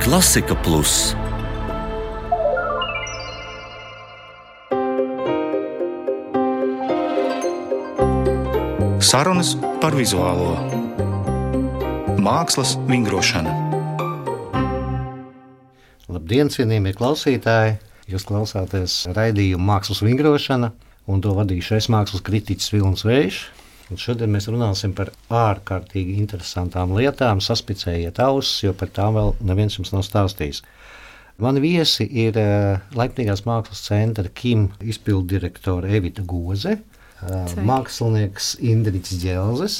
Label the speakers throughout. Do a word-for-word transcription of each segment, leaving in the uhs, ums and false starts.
Speaker 1: Klasika Plus. Sarunas par vizuālo mākslas vingrošanu.
Speaker 2: Labdien, cienījamie klausītāji! Jūs klausāties raidījumu Mākslas vingrošana, un to vadīšu es, mākslas kritiķis Vilnis Vējš. Un šodien mēs runāsim par ārkārtīgi interesantām lietām, saspicējiet ausis, jo par tām vēl neviens jums nav stāstījis. Mani viesi ir uh, Laipnīgās mākslas centra Kim izpildu direktore Evita Goze, uh, mākslinieks Indriķis Ģelzes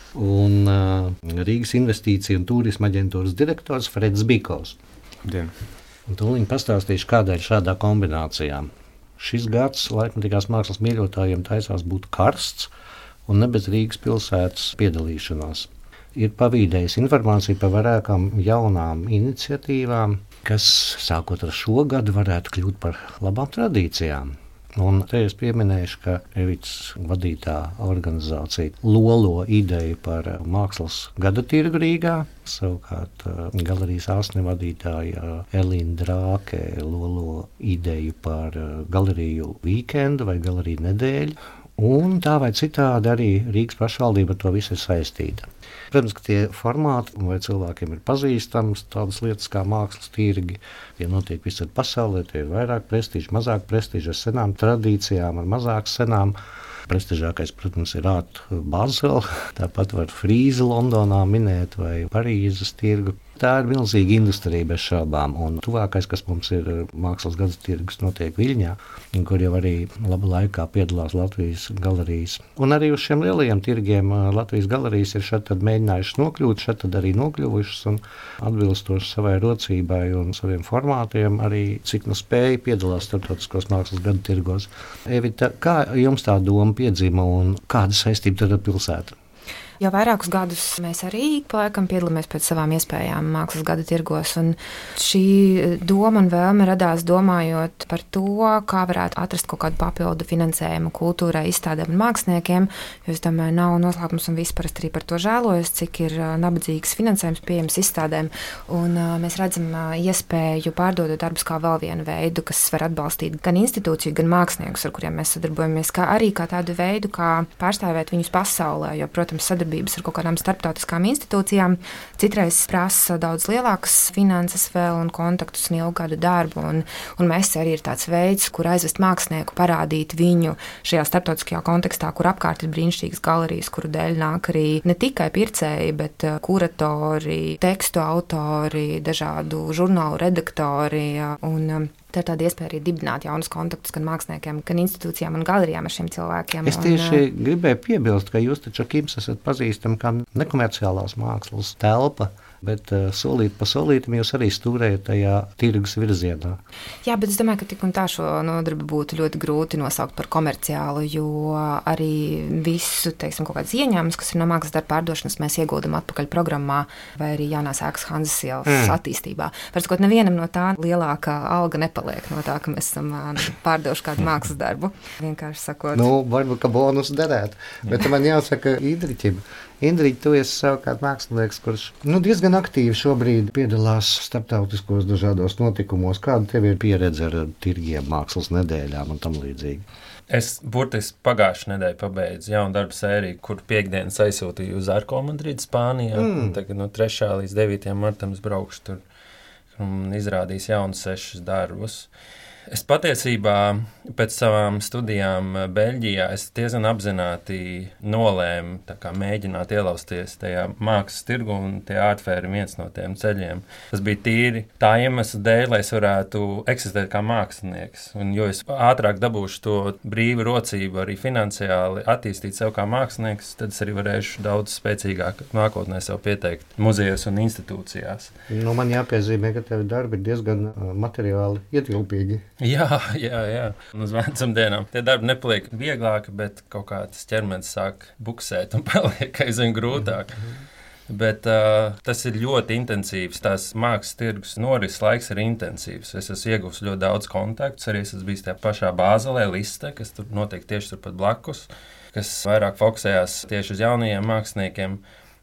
Speaker 2: un uh, Rīgas investīciju un turisma aģentūras direktors Freds Bikovs.
Speaker 3: Dien.
Speaker 2: Un tūlīt pastāstīšu, kādēļ šādā kombinācijā. Šis gads Laipnīgās mākslas mīļotājiem taisās būt karsts, un ne bez Rīgas pilsētas piedalīšanās. Ir pavīdējis informāciju par vairākām jaunām iniciatīvām, kas, sākot ar šo gadu, varētu kļūt par labām tradīcijām. Un te es pieminēšu, ka Evits vadītā organizācija lolo ideju par mākslas gada tirgu Rīgā. Savukārt galerijas āsne vadītāja Elīna Drāke lolo ideju par galeriju vīkendu vai galeriju nedēļu. Un tā vai citādi arī Rīgas pašvaldība ar to visu ir saistīta. Protams, ka tie formāti vai cilvēkiem ir pazīstams tādas lietas kā mākslas tirgi. Tie notiek visur pasaulē, tie ir vairāk prestiži, mazāk prestiži, ar senām tradīcijām, ar mazāk senām. Prestižākais, protams, ir Art Basel, tāpat var Frīzi Londonā minēt vai Parīzes tirgu. Tā ir milzīga industrija bez šaubām, un tuvākais, kas mums ir mākslas gada tirgus, notiek Viļņā, kur jau arī laba laikā piedalās Latvijas galerijas. Un arī uz šiem lielajiem tirgiem Latvijas galerijas ir šeit tad mēģinājušas nokļūt, šeit tad arī nokļuvušas un atbilstoši savai rocībai un saviem formātiem arī cik nu spēja piedalās starptautiskos mākslas gada tirgos. Evita, kā jums tā doma piedzima un kāda saistība tad ar pilsētu?
Speaker 4: Jau vairākus gadus mēs arī ik pa laikam piedalāmies pēc savām iespējām mākslas gada tirgos. Un šī doma un vēlme radās domājot par to, kā varētu atrast kaut kādu papildu finansējumu kultūrai, izstādēm un māksliniekiem. Jo es domāju, nav noslēpums un viss parasti arī par to žēlojas, cik ir nabadzīgs finansējums pieejams izstādēm. Un uh, mēs redzam uh, iespēju pārdodot darbus kā vēl vienu veidu, kas var atbalstīt gan institūciju, gan māksliniekus, ar kuriem mēs sadarbojamies, kā arī kā tādu veidu, kā pārstāvēt viņus pasaulē. Jo, protams, sadarbības ar kaut kādām starptautiskām institūcijām citreiz prasa daudz lielākas finanses vēl un kontaktus un ilgu gadu darbu. Un, un mēs arī ir tāds veids, kur aizvest mākslinieku, parādīt viņu šajā starptautiskajā kontekstā, kur apkārt ir brīnišķīgas galerijas, kuru dēļ nāk arī ne tikai pircēji, bet kuratori, tekstu autori, dažādu žurnālu redaktori. Un, tā ir tāda iespēja arī dibināt jaunus kontaktus gan māksliniekiem, gan institūcijām un galerijām ar šiem cilvēkiem.
Speaker 2: Es tieši
Speaker 4: un,
Speaker 2: gribēju piebilst, ka jūs taču ar Kims esat pazīstami kā nekomerciālās mākslas telpa, bet uh, solīt pa solītam jūs arī stūrējat tajā tirgus virzienā.
Speaker 4: Jā, bet es domāju, ka tik un tā šo nodarbi būtu ļoti grūti nosaukt par komerciālu, jo arī visu, teiksim, kaut kādas ieņēmumus, kas ir no mākslas darba pārdošanas, mēs ieguldam atpakaļ programmā vai arī jaunās ēkas Hanzas ielas mm. attīstībā. Varbūt nevienam no tā lielākā alga nepaliek no tā, ka mēs esam pārdoši kādu mākslas darbu. Vienkārši sakot.
Speaker 2: Nu, varbūt, ka bonus derētu, bet man jāsaka Indriķim. Indriķi, tu esi savukārt mākslinieks, kurš nu, diezgan aktīvi šobrīd piedalās starptautiskos dažādos notikumos. Kāda tev ir pieredze ar tirgiem, mākslas nedēļām un tam līdzīgi?
Speaker 3: Es burtiski pagājušajā nedēļā pabeidzu jaunu darbu sēriju, kur piekdienas aizsūtīju uz Arko Madridi, Spānijā. Mm. Tagad no trešā līdz devītajam martam es braukšu tur un izrādīs jaunus sešus darbus. Es patiesībā pēc savām studijām Beļģijā es diezgan apzināti nolēmu tā kā mēģināt ielausties tajā mākslas tirgu, un tie ārtfēri ir viens no tiem ceļiem. Tas bija tīri tā iemesla dēļ, lai es varētu eksistēt kā mākslinieks. Un jo es ātrāk dabūšu to brīvu rocību arī finansiāli attīstīt sev kā mākslinieks, tad es arī varēšu daudz spēcīgāk nākotnē sev pieteikt muzejos un institūcijās.
Speaker 2: Nu, man jāpiezīmē, ka tevi darbi ir diezgan materiāli ietilpīgi.
Speaker 3: Jā, jā, jā. Un uz vecumdienām tie darbi nepaliek vieglāki, bet kaut kā tas ķermenis sāk buksēt un paliek aizvien grūtāk. Bet uh, tas ir ļoti intensīvs. Tās mākslas tirgus norises laiks ir intensīvs. Es esmu ieguvis ļoti daudz kontaktus. Arī es esmu bijis tajā pašā Bāzelē, Liste, kas tur notiek tieši turpat blakus, kas vairāk fokusējās tieši uz jaunajiem māksliniekiem.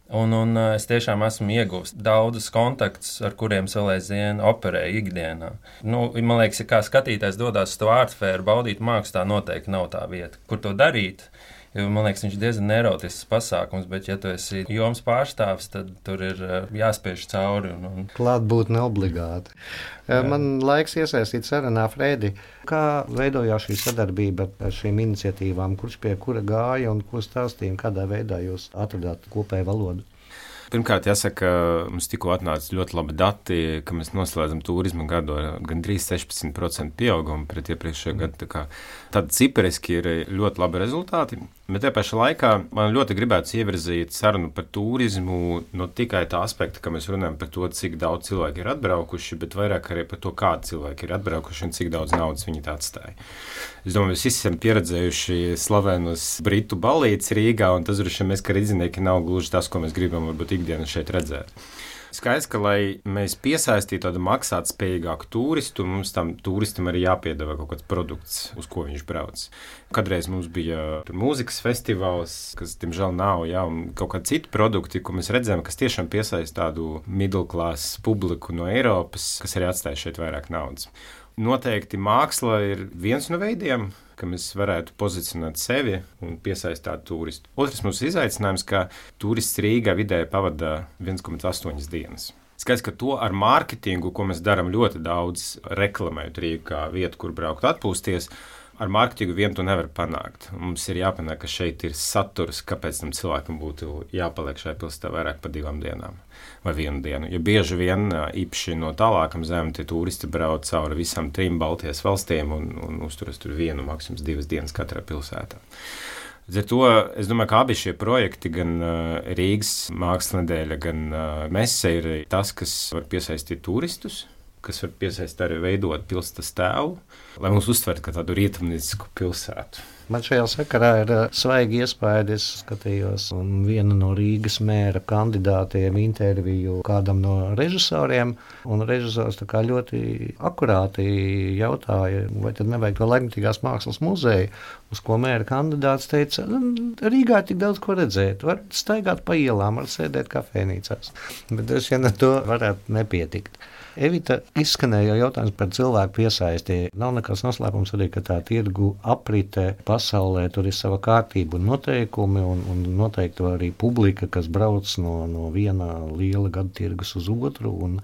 Speaker 3: Un, un es tiešām esmu ieguvis daudzus kontaktus, ar kuriem es vēl aizvien operēju ikdienā. Nu, man liekas, ja kā skatītājs dodas uz to ārtsfēru, baudīt mākslu, tā noteikti nav tā vieta, kur to darīt. Jo, man liekas, viņš ir diezgan nerotisks pasākums, bet, ja tu esi jomas pārstāvis, tad tur ir jāspiež cauri. Un, un...
Speaker 2: Klātbūtne obligāti. Jā. Man laiks iesaistīt sarunā, Fredi. Kā veidojās šī sadarbība ar šīm iniciatīvām? Kurš pie kura gāja un ko stāstīja? Kādā veidā jūs atradāt kopēju valodu?
Speaker 5: Pirmkārt, jāsaka, mums tikko atnāca ļoti labi dati, ka mēs noslēdzam turisma gadu ar gandrīz sešpadsmit procentu pieaugumu pret iepriekšējo gadu. Tā kā tad cipariski ir ļoti labi rezultāti, bet tajā pašā laikā man ļoti gribētu ievirzīt sarunu par turismu no tikai tā aspekta, ka mēs runājam par to, cik daudz cilvēku ir atbraukuši, bet vairāk arī par to, kādi cilvēki ir atbraukuši un cik daudz naudas viņi tā atstāja. Es domāju, mēs visi esam pieredzējuši slavenus britu balītes Rīgā, un tas, droši vien, mēs, kā rīdzinieki, nav gluži tas, ko mēs gribam varbūt ikdienu šeit redzēt. Skaidrs, ka, lai mēs piesaistītu tādu maksāt spējīgāku turistu, mums tam turistam arī jāpiedāvā kaut kāds produkts, uz ko viņš brauc. Kadreiz mums bija mūzikas festivāls, kas, diemžēl, nav, jā, un kaut kādi citi produkti, ko mēs redzējām, kas tiešām piesaista tādu middle class publiku no Eiropas, kas arī atstāja šeit vairāk naudas. Noteikti māksla ir viens no veidiem, ka mēs varētu pozicionēt sevi un piesaistīt turistu. Otrs mums izaicinājums, ka turists Rīgā vidēji pavada viens komats astoņas dienas. Skaidrs, ka to ar mārketingu, ko mēs darām ļoti daudz, reklamējot Rīgu kā vietu, kur braukt atpūsties, ar mārketingu vien to nevar panākt. Mums ir jāpanāk, ka šeit ir saturs, kāpēc tam cilvēkam būtu jāpaliek šajā pilsētā vairāk par divām dienām vai vienu dienu. Jo bieži vien īpaši no tālākam zemēm tie turisti brauc cauri visam trim Baltijas valstīm un, un uzturas tur vienu, maksimums divas dienas katrā pilsētā. Līdz ar to es domāju, ka abi šie projekti, gan Rīgas mākslas nedēļa, gan mese, ir tas, kas var piesaistīt turistus, kas var piesaistīt arī veidot pilsētas tēlu, lai mūs uztvertu kā tādu rietumniecisku pilsētu.
Speaker 2: Man šajā sakarā ir svaigi iespaidi, es skatījos, un viena no Rīgas mēra kandidātiem interviju kādam no režisoriem, un režisors tā kā ļoti akurāti jautāja, vai tad nevajag to laikmatīgās mākslas muzeju, uz ko mēra kandidāts teica, Rīgā tik daudz ko redzēt, var staigāt pa ielām, var sēdēt kafēnīcās, bet es vien ar to varētu nepietikt. Evita, izskanēja jautājums par cilvēku piesaisti. Nav nekas noslēpums arī, ka tā tirgu aprite pasaulē, tur ir sava kārtība un noteikumi, un, un noteikti arī publika, kas brauc no, no viena liela gada tirgus uz otru, un,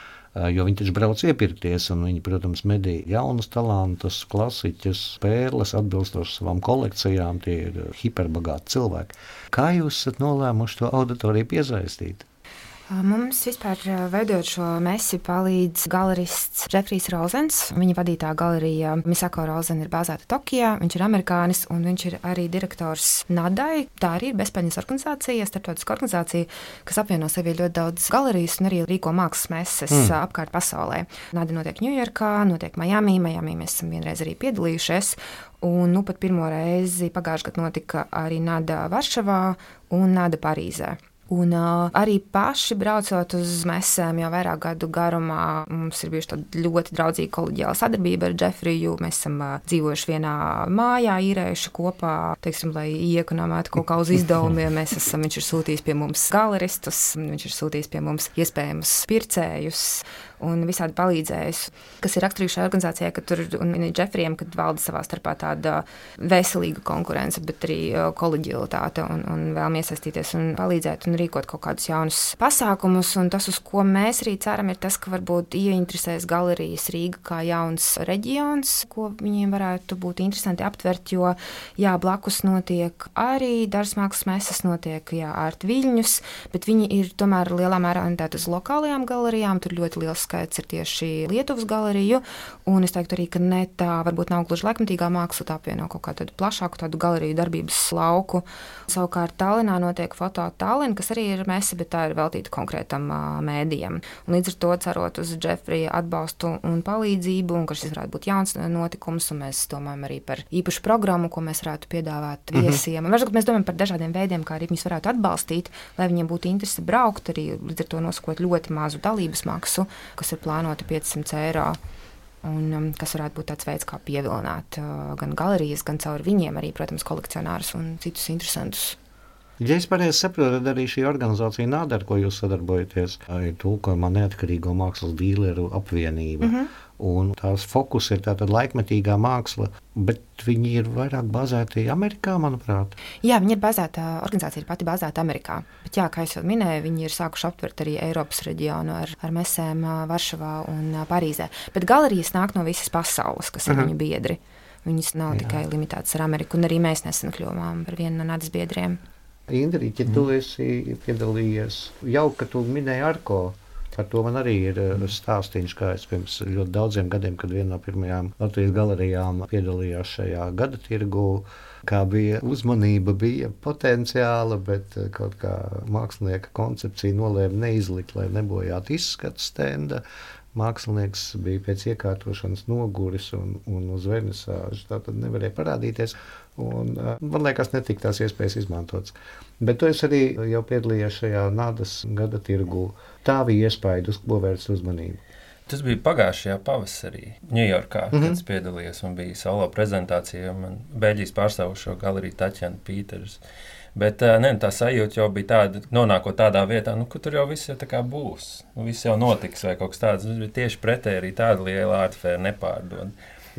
Speaker 2: jo viņi taču brauc iepirkties, un viņi, protams, medī jaunus talantus, klasiķus, pērles, atbilstoši savām kolekcijām, tie ir hiperbagāti cilvēki. Kā jūs esat nolēmuši to auditoriju piesaistīt?
Speaker 4: Mums vispār veidot šo mesi palīdz galerists Džefrijs Rozens. Viņa vadītā galerija Misako Rozen ir bāzēta Tokijā, viņš ir amerikānis un viņš ir arī direktors Nadai. Tā arī ir bezpeļņas organizācija, starptautiska organizācija, kas apvieno sevi ļoti daudz galerijas un arī rīko mākslas meses mm. apkārt pasaulē. Nada notiek Ņujorkā, notiek Miami, Miami mēs esam vienreiz arī piedalījušies. Un nu pat pirmo reizi pagājušajā gadā notika arī Nada Varšavā un Nada Parīzē. Un uh, arī paši braucot uz mesēm jau vairāk gadu garumā, mums ir bijuši tāda ļoti draudzīga kolēģiāla sadarbība ar Džefriju. Mēs esam uh, dzīvojuši vienā mājā, īrējuši kopā, teiksim, lai iekonomētu kaut kā uz izdevumiem. Mēs esam, viņš ir sūtījis pie mums galeristus, viņš ir sūtījis pie mums iespējamus pircējus un visādi palīdzējis, kas ir raksturīgi šajā organizācijā, ka tur un Džefrijam, kad valda savā starpā tāda veselīga konkurence, bet arī kolēģialitāte un, un vēlam iesaistīties un palīdzēt un rīkot kaut kādus jaunus pasākumus, un tas, uz ko mēs arī ceram, ir tas, ka varbūt ieinteresēs galerijas Rīga kā jauns reģions, ko viņiem varētu būt interesanti aptvert, jo, jā, blakus notiek arī dažas mākslas meses, notiek, jā, Art Viļņus, bet viņi ir tomēr lielā mērā orientēti uz lokālajām galerijām, tur ļoti liels skaits ir tieši Lietuvas galeriju, un es teiktu arī, ka ne tā varbūt nav gluži laikmatīgā māksla, tā apvieno kaut kā tādu plašāku tādu galeriju darbības lauku. Savukārt Tallinā notiek Foto Tallinn, kas arī ir mese, bet tā ir veltīta konkrētam uh, mēdījam. Un līdz ar to cerot uz Džefrija atbalstu un palīdzību, un ka šis varētu būt jauns notikums, un mēs domājam arī par īpašu programmu, ko mēs varētu piedāvāt viesiem. Mm-hmm. Un varbūt mēs domājam par dažādiem veidiem, kā arī viņus varētu atbalstīt, lai viņiem būtu interese braukt, arī līdz ar to nosakot ļoti mazu dalības maksu, kas ir plānota piecsimt eiro, un um, kas varētu būt tāds veids, kā pievilināt uh, gan galerijas, gan caur viņiem arī, protams, kolekcionārus un citus interesantus
Speaker 2: Ja es pareizi saprotu, tad arī šī organizācija Nāda, ar ko jūs sadarbojaties, ir tulkojumā neatkarīgo mākslas dīleru apvienība. Mm-hmm. Un tās fokus ir tātad laikmetīgā māksla, bet viņi ir vairāk bazēti Amerikā, manuprāt.
Speaker 4: Jā, viņi ir bazēta, organizācija ir pati bazēta Amerikā. Bet jā, kā es jau minēju, viņi ir sākuši aptvert arī Eiropas reģionu ar, ar mesēm Varšavā un Parīzē. Bet galerijas nāk no visas pasaules, kas ir uh-huh. viņu biedri. Viņas nav jā. Tikai limitētas ar Ameriku, un arī mēs nesen kļuvām par vienu no Nādas biedriem.
Speaker 2: Indriķi, ja tu esi piedalījies, jau, ka tu minēji Arko, par to man arī ir stāstīņš, kā es pirms ļoti daudziem gadiem, kad viena no pirmajām Latvijas galerijām piedalījās šajā gada tirgu, kā bija uzmanība, bija potenciāla, bet kaut kā mākslinieka koncepcija nolēma neizlikt, lai nebojātu izskatu stenda. Mākslinieks bija pēc iekārtošanas noguris un, un uz vernisāžu, tātad nevarēja parādīties. Un, man liekas, netika tās iespējas izmantotas. Bet tu esi arī jau piedalījies šajā Nādas gada tirgu. Tā bija iespēja, uz ko vērst uzmanību.
Speaker 3: Tas bija pagājušajā pavasarī Ņujorkā, mm-hmm. kad es piedalījos un bija solo prezentācija, un man Beļģijas pārstāvušo galeriju Taķena Pīters. Bet ne, tā sajūta jau bija tāda, nonākot tādā vietā, nu, ka tur jau viss jau tā kā būs. Nu, viss jau notiks vai kaut kas tāds. Tieši pretēji arī tāda liela artefēra nepārdod.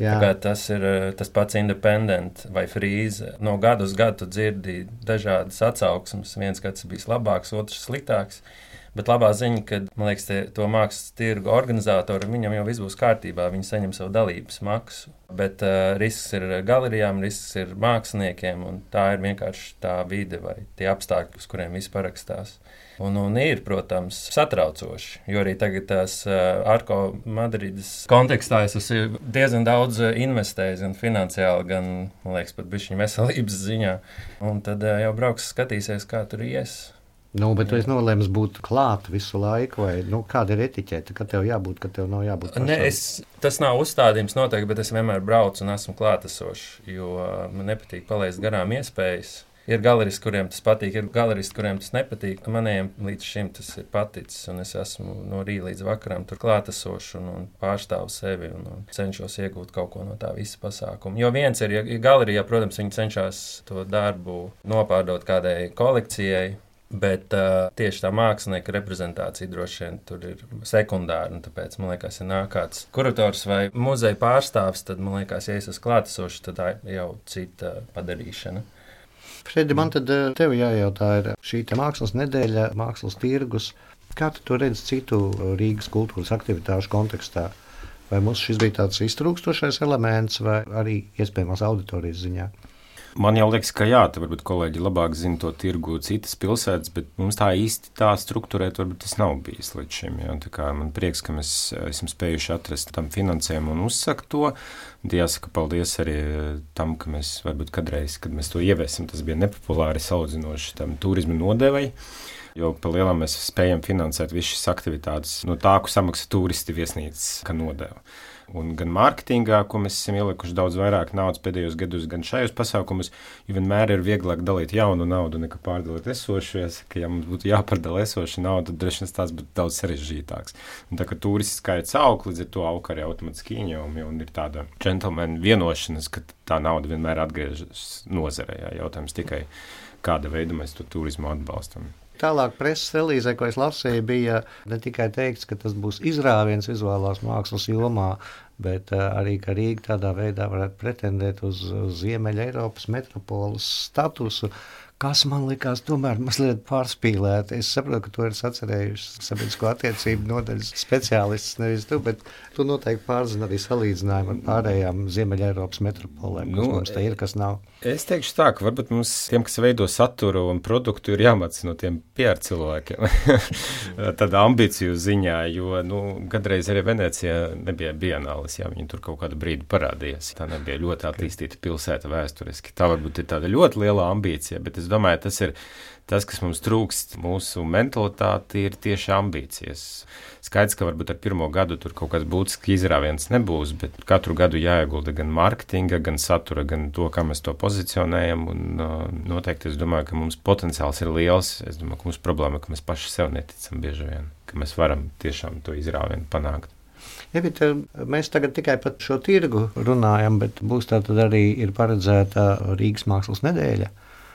Speaker 3: Tas ir tas pats Independent vai Freeze. No gada uz gadu tu dzirdi dažādas atsauksmes. Viens gads bijis labāks, otrs sliktāks. Bet labā ziņa, ka, man liekas, te, to mākslas tirgu organizatori, viņam jau viss būs kārtībā, viņi saņem savu dalības maksu. Bet uh, risks ir galerijām, risks ir māksliniekiem, un tā ir vienkārši tā vide vai tie apstākļi, uz kuriem viss parakstās. Un, un ir, protams, satraucoši, jo arī tagad tās uh, Arko Madrides kontekstā es esmu diezgan daudz investējis, gan finansiāli, gan, man liekas, pat bišķiņa veselības ziņā. Un tad uh, jau brauks skatīsies, kā tur ies.
Speaker 2: Nu, bet tu esi nolēmis būt klāt visu laiku, vai nu, kāda ir etiķete, kad tev jābūt, kad tev nav jābūt pašam?
Speaker 3: Ne, es, tas nav uzstādījums noteikti, bet es vienmēr braucu un esmu klātesošs, jo man nepatīk palaist garām iespējas. Ir galeristi, kuriem tas patīk, ir galeristi, kuriem tas nepatīk. Manējiem līdz šim tas ir paticis, un es esmu no rīta līdz vakaram tur klātesošs un, un pārstāvu sevi un, un cenšos iegūt kaut ko no tā visa pasākuma. Jo viens ir, ja galerijā, protams, viņi cenšas to darbu nopārdot kādai kolekcijai, bet uh, tieši tā mākslinieka reprezentācija droši vien tur ir sekundāra, un tāpēc, man liekas, ja nāk kāds kurators vai muzeja pārstāvs, tad, man liekas, ja es esmu klātesošs, tad tā ir jau cita padarīšana.
Speaker 2: Fredi, man tad tev jājautā ir šī te mākslas nedēļa, mākslas tirgus. Kā tu to redzi citu Rīgas kultūras aktivitāšu kontekstā? Vai mums šis bija tāds iztrūkstošais elements vai arī iespējamās auditorijas ziņā?
Speaker 5: Man jau liekas, ka jā, tad varbūt kolēģi labāk zina to tirgu citas pilsētas, bet mums tā īsti tā strukturēt varbūt tas nav bijis līdz šim. Jā. Tā kā man prieks, ka mēs esam spējuši atrast tam finansējumu un uzsakt to. Jāsaka paldies arī tam, ka mēs varbūt kadreiz, kad mēs to ieviesim, tas bija nepopulāri salīdzinoši tam turisma nodevai. Jo pa lielam mēs spējam finansēt visu šīs aktivitātes no tā, ko samaksa turisti viesnīcas, ka nodeva. Un gan mārketingā, ko mēs esam ielikuši daudz vairāk naudas pēdējos gados, gan šajos pasākumus, jo vienmēr ir vieglāk dalīt jaunu naudu nekā pārdalīt esošies, ka ja mums būtu jāpārdala esoša nauda, tad droši vien tās būtu daudz sarežģītāks. Un tā kā turisti skaits aug, līdz ar to aug arī automatiski ieņēmumi, un ir tāda džentlmena vienošanas, ka tā nauda vienmēr atgriežas nozarē. Jautājums tikai, kāda veida mēs to turismu atbalstam.
Speaker 2: Tālāk preses relīzē, ko es lasīju, bija ne tikai teikts, ka tas būs izrāviens vizuālās mākslas jomā, bet uh, arī, ka Rīga tādā veidā varētu pretendēt uz, uz Ziemeļa Eiropas metropoles statusu, kas man likās tomēr mazliet pārspīlēt. Es saprotu, ka to ir sacerējuši sabiedrisko attiecību nodaļas speciālists, nevis tu, bet tu noteikti pārzini arī salīdzinājumu ar pārējām Ziemeļa Eiropas metropolēm, kas nu, mums te ir, kas nav.
Speaker 5: Es teikšu tā, ka varbūt mums tiem, kas veido saturu un produktu, ir jāmācās no tiem P R cilvēkiem. Tāda ambīciju ziņā, jo nu, gadreiz arī Venecijā nebija bienālis, ja viņi tur kaut kādu brīdi parādījās. Tā nebija ļoti attīstīta pilsēta vēsturiski. Tā varbūt ir tāda ļoti liela ambīcija, bet es domāju, tas ir tas, kas mums trūkst. Mūsu mentalitāte ir tieši ambīcijas. Skaidrs, ka varbūt ar pirmo gadu tur kaut kāds būtisks izrāviens nebūs, bet katru gadu jāiegulda gan mārketinga, gan satura, gan to, kā mēs to pozicionējam. Un, uh, noteikti es domāju, ka mums potenciāls ir liels. Es domāju, ka mums problēma, ka mēs paši sev neticam bieži vien, ka mēs varam tiešām to izrāvienu panākt.
Speaker 2: Evita, mēs tagad tikai par šo tirgu runājam, bet būs tātad arī ir paredzēta Rīgas mākslas nedēļa.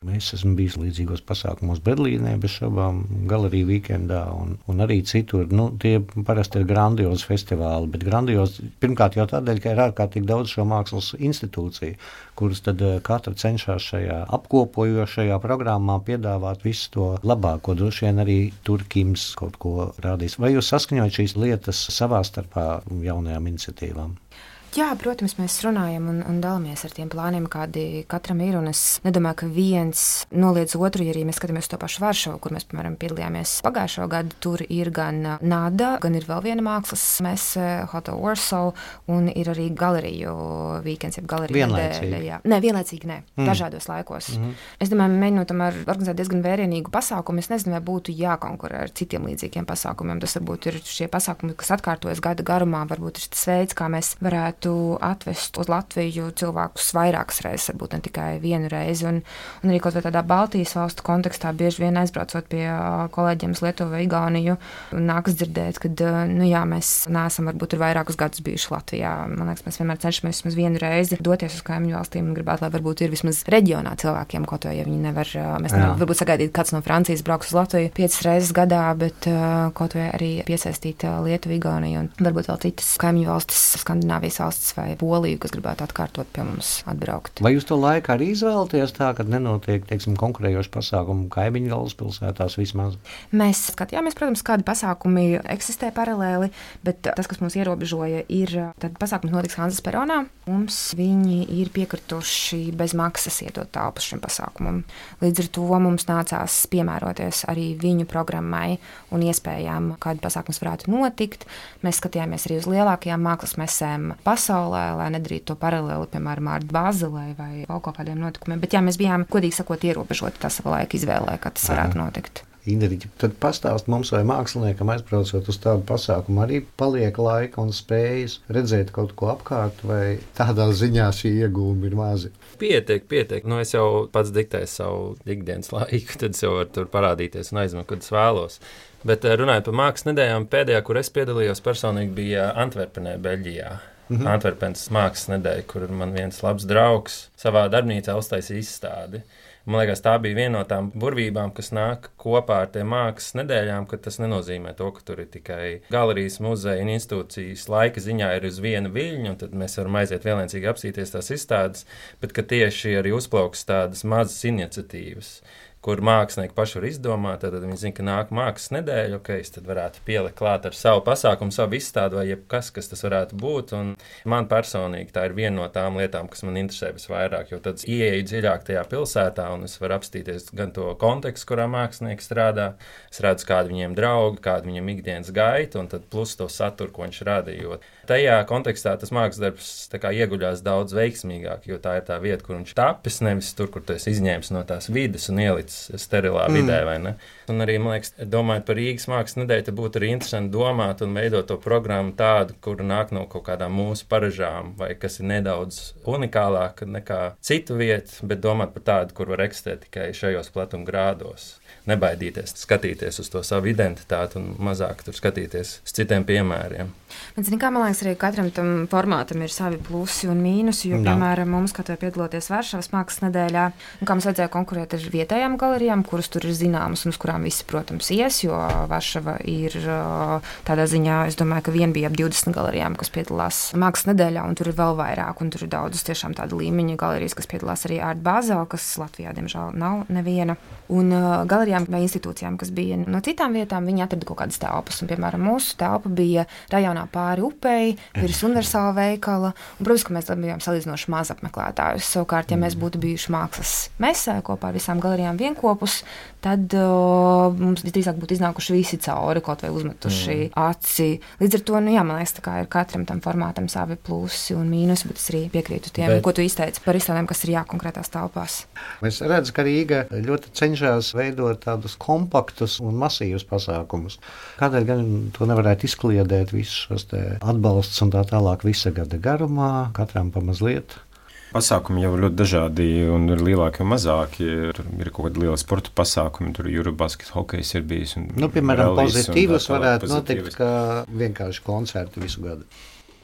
Speaker 2: Es esmu bijis līdzīgos pasākumos Berlīnē, bez šaubām, galeriju weekendā un, un arī citur. Nu, tie parasti ir grandiozi festivāli, bet grandiozi pirmkārt jau tādēļ, ka ir ārkārtīgi daudz šo mākslas institūciju, kuras tad katra cenšas šajā apkopojošajā programmā piedāvāt visu to labāko. Droši vien arī tur Kims kaut ko rādīs. Vai jūs saskaņojat šīs lietas savā starpā jaunajām iniciatīvām?
Speaker 4: Jā, protams, mēs runājam un, un dalāmies ar tiem plāniem, kādi katram ir. Es nedomāju, ka viens noliedz otru, ja arī mēs skatāmies to pašu Varšavu, kur mēs, piemēram, piedalījāmies pagājušo gadu. Tur ir gan Nada, gan ir vēl viena mākslas mese, Hotel Warsaw, un ir arī galeriju weekends, jeb galeriju
Speaker 2: vienlaicīgi.
Speaker 4: Jā. Nē, vienlaicīgi nē, mm. dažādos laikos. Mm-hmm. Es domāju, mēģinot tomēr organizēt diezgan vērienīgu pasākumu. Es nezinu, vai būtu jākonkurē ar citiem līdzīgiem pasākumiem. Tas varbūt ir šie pasākumi, kas atkārtojas gada garumā, varbūt ir tas veids, kā mēs varētu atvest uz Latviju cilvēkus vairākas reizes, varbūt ne tikai vienu reizi. Un, un arī kaut vai tādā Baltijas valstu kontekstā bieži vien aizbraucot pie kolēģiem uz Lietuvu vai Igauniju, nākas dzirdēt, ka nu jā, mēs neesam varbūt ir vairākus gadus bijuši Latvijā. Man liekas, mēs vienmēr cenšamies vismaz vienu reizi doties uz kaimiņu valstīm un gribētu, lai varbūt ir vismaz reģionā cilvēkiem, kaut vai, ja viņi nevar, mēs nevaram varbūt sagaidīt, kāds no Francijas brauks uz Latviju piecas reizes gadā, bet kaut vai arī piesaistīt Lietuvu, Igauniju un varbūt vēl citas kaimiņu valstis, Skandināvijas valstis vai Poliju, kas gribētu atkārtot pie mums atbraukt.
Speaker 2: Vai jūs to laiku arī izvēlaties tā, kad nenotiek, teiksim, konkurējoši pasākumi kaimiņu galvaspilsētās vismaz?
Speaker 4: Mēs skatījāmies, protams, kādi pasākumi eksistē paralēli, bet tas, kas mums ierobežoja, ir tad pasākums notiks Hanzas peronā. Mums viņi ir piekrituši bez maksas iedot telpas šim pasākumam. Līdz ar to mums nācās piemēroties arī viņu programmai un iespējām, kādi pasākums varētu notikt. Mēs skatījāmies arī uz lielākajām mākslas mesēm pasaulē, lai nedarītu to paralēli, piemēram, ar Bāzelē vai vēl kaut kādiem notikumiem. Bet jā, mēs bijām, godīgi sakot, ierobežoti tā sava laika izvēlē, kā tas varētu notikt.
Speaker 2: Indriķi, tad pastāst mums, vai māksliniekam aizbraucot uz tādu pasākumu arī paliek laika un spējas redzēt kaut ko apkārt, vai tādā ziņā šī iegūma ir mazi?
Speaker 3: Pietiek, pietiek. Nu, es jau pats diktēju savu ikdienas laiku, tad es jau varu tur parādīties un aizmēt, kad es vēlos. Bet runājot par mākslas nedēļām, pēdējā, kur es piedalījos personīgi, bija Antverpenē, Beļģijā. Mm-hmm. Antverpenes mākslas nedēļa, kur man viens labs draugs savā darbnīcā uztaisīja izstādi. Man liekas, tā bija viena no tām burvībām, kas nāk kopā ar tiem mākslas nedēļām, ka tas nenozīmē to, ka tur ir tikai galerijas, muzeja un institūcijas laika ziņā ir uz vienu viļņu, un tad mēs varam aiziet vienlaicīgi apsīties tās izstādes, bet ka tieši arī uzplauks tādas mazas iniciatīvas, kur mākslinieki paši var izdomāt, tad viņi zina, ka nāk mākslas nedēļa, ok, es tad varētu pielikt klāt ar savu pasākumu, savu izstādi vai jebkas, kas tas varētu būt, un man personīgi tā ir viena no tām lietām, kas man interesē visvairāk, jo tad ieeju dziļāk tajā pilsētā, un es varu apstīties gan to kontekstu, kurā mākslinieki strādā, es redzu, kādi viņiem draugi, kādi viņiem ikdienas gaita, un tad plus to saturu, ko viņš rada, jo tajā kontekstā tas mākslas darbs tā kā ieguļās daudz veiksmīgāk, jo tā ir tā vieta, kur viņš tapis, nevis tur, kur tu esi izņēmis no tās vides un ielicis sterilā mm. vidē, vai ne? Un arī, man liekas, domājot par Rīgas mākslas nedēļu, tad būtu arī interesanti domāt un veidot to programmu tādu, kur nāk no kaut kādām mūsu paražām, vai kas ir nedaudz unikālāka nekā citu vietu, bet domāt par tādu, kur var eksistēt tikai šajos platuma grādos. Nebaidīties, skatīties uz to savu identitāti un mazāk tur skatīties uz citiem piemēriem.
Speaker 4: Man zin, kā, man liekas, arī katram tam formātam ir savi plusi un mīnusi, jo, no. piemēram, mums, kad piedaloties Varšavas mākslas nedēļā, un kā mums vajadzēja konkurēt ar vietējām galerijām, kuras tur ir zināmas un uz kurām visi, protams, ies, jo Varšava ir tādā ziņā, es domāju, ka vien bija ap divdesmit galerijām, kas piedalās mākslas nedēļā, un tur ir vēl vairāk, un tur ir daudzas tiešām tāda līmeņa galerijas, kas piedalās arī Art Basel, kas Latvijā, diemžēl, nav neviena. Un uh, galerijām vai institūcijām, kas bija no citām vietām, viņi atrada kaut kādas telpas. Un, piemēram, mūsu telpa bija rajonā pāri upei, virs universāla veikala. Un, protams, ka mēs bijām salīdzinoši maz apmeklētājus. Savukārt, ja mēs būtu bijuši mākslas mesē kopā ar visām galerijām vienkopus, tad uh, mums visdrīzāk būtu iznākuši visi cauri, kaut vai uzmetuši mm. aci. Līdz ar to, nu jā, man liekas, tā kā ir katram tam formātam savi plusi un mīnusi, bet es arī piekrītu tiem, bet... ko tu izteici par izstādēm, kas ir jākonkrētās telpās.
Speaker 2: Es redzu, ka Rīga ļoti cenšas veidot tādus kompaktus un masīvus pasākumus. Kādēļ gan to nevarētu izkliedēt visus šos te atbalsts un tā tālāk visa gada garumā, katram pa mazliet?
Speaker 5: Pasākumi jau ir ļoti dažādi un ir lielāki un mazāki. Tur ir kaut kādi lieli sporta pasākumi, tur Eurobasket hokejs ir bijis. Un,
Speaker 2: nu, piemēram, pozitīvas
Speaker 5: un
Speaker 2: varētu
Speaker 5: pozitīvas.
Speaker 2: notikt, kā vienkārši koncerti visu gadu.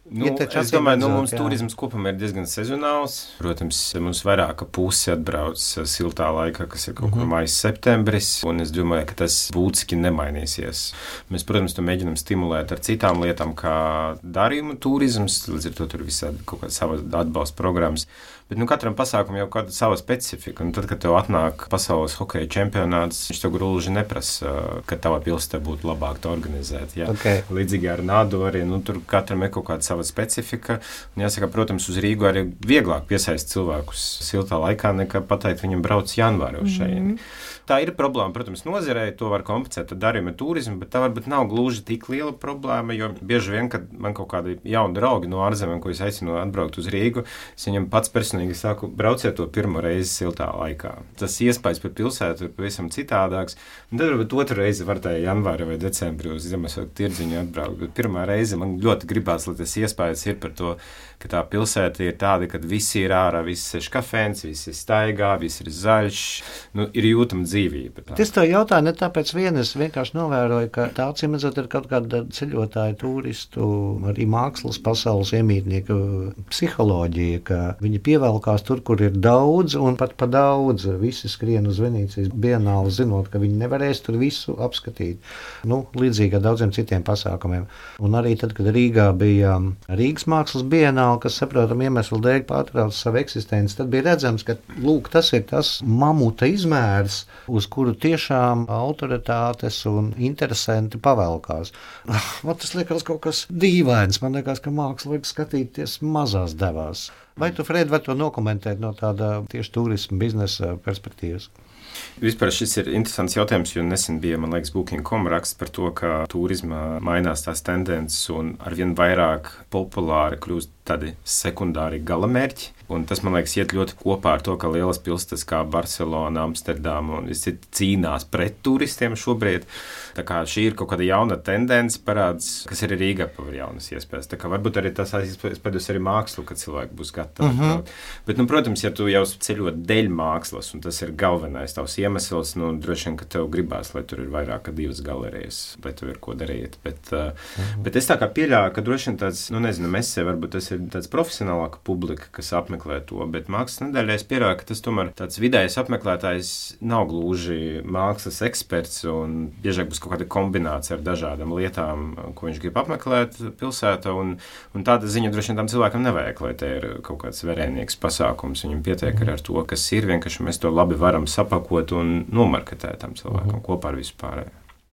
Speaker 5: Nu, es domāju, ka nu, mums jā. turisms kopumā ir diezgan sezonāls. Protams, mums vairāk kā pusi atbrauc siltā laikā, kas ir kaut kur mm-hmm. maijs, septembris, un es domāju, ka tas būtiski nemainīsies. Mēs, protams, to mēģinam stimulēt ar citām lietām, kā darījuma turisms, līdz ar to tur visādi kaut kāda sava atbalsta programmas. Bet nu, katram pasākumam jau kāda sava specifika. Un tad, kad tev atnāk pasaules hokeja čempionāts, viņš tev gluži neprasa, ka tavā pilsētā būtu labāk to organizēt. Jā. Okay. Līdzīgi ar Nādu arī, nu, tur katram ir kaut kāda sava specifika. Un jāsaka, protams, uz Rīgu arī vieglāk piesaist cilvēkus siltā laikā, nekā pateikt viņam brauc janvāri uz šeit. Mm-hmm. Tā ir problēma, protams, nozarei, to var kompensēt ar darījuma turismu, bet tā varbūt nav gluži tik liela problēma, jo bieži vien, kad man kaut kādi jauni draugi no ārzemēm, ko es aicinu atbraukt uz Rīgu, es viņam pats personīgi saku, brauciet to pirmo reizi siltā laikā. Tas iespējas par pilsētu ir pavisam citādāks, un tad varbūt otru reizi var tā janvāri vai decembrī uz Ziemassvētku tirdziņu atbraukt, bet pirmā reize man ļoti gribās, lai tas iespējas ir par to, ka tā pilsēta ir tāda, kad visi ir ārā, visi ir kafēns, visi ir staigā, visi ir zaļš, nu, ir jūtama dzīvība. Tā.
Speaker 2: Es to jautāju ne tāpēc vien, es vienkārši novēroju, ka tā cimedzot ir kaut kāda ceļotāju, turistu, arī mākslas pasaules iemītnieku psiholoģija, ka viņi pievelkās tur, kur ir daudz un pat pa daudz. Visi skrien uz Venīcijas bienāli, zinot, ka viņi nevarēs tur visu apskatīt. Nu, līdzīgi ar daudziem citiem pasākumiem. Un arī tad, kad Rīgā bija Rīgas mākslas bienāli, kas, saprotam, iemeslu dēļ pārtrauc savu eksistenci, tad bija redzams, ka, lūk, tas ir tas mamuta izmērs, uz kuru tiešām autoritātes un interesanti pavelkās. Man tas liekas kaut kas dīvains, man liekas, ka māksla vajag skatīties mazās devās. Vai tu, Fred, var to nokomentēt no tāda tieši turisma biznesa perspektīvas?
Speaker 5: Vispār šis ir interesants jautājums, jo nesen bija, man liekas, Booking dot com raksts par to, ka turismā mainās tās tendences un arvien vairāk populāri kļūst tādi sekundāri galamērķi. Un tas, man liekas, iet ļoti kopā ar to, ka lielas pilsētas kā Barcelona, Amsterdama un visi cīnās pret turistiem šobrīd. Tā kā šī ir kaut kāda jauna tendence parāds, kas arī Rīgā pavar jaunas iespējas. Tā kā varbūt arī tas aizspēdus arī mākslu, ka cilvēki būs gatavi. Uh-huh. Bet, nu, protams, ja tu jau ceļot dēļ mākslas, un tas ir galvenais tavs iemesls, nu, droši vien, ka tev gribās, lai tur ir vairāk kā divas galerijas, lai tev ir ko darīt. Bet, uh-huh. bet es tā kā pieļauju, ka droši vien tāds, nu, nezinu, mesē, varbūt tas ir tāds profesionālāka publika, kas apmeklē to, bet mākslas nedēļā es pieļauju, ka tas tomēr tāds vidējais apmeklētājs nav gluži mākslas eksperts un biežāk būs kaut kāda kombinācija ar dažādām lietām, ko viņš grib apmeklēt pilsētā, un, un tāda ziņa droši vien tam cilvēkam nevajag, lai te ir kaut kāds verēnīgs pasākums. Viņam pietiek ar to, kas ir, vienkārši mēs to labi varam sapakot un nomarketēt tam cilvēkam uh-huh. kopā ar visu pārējo.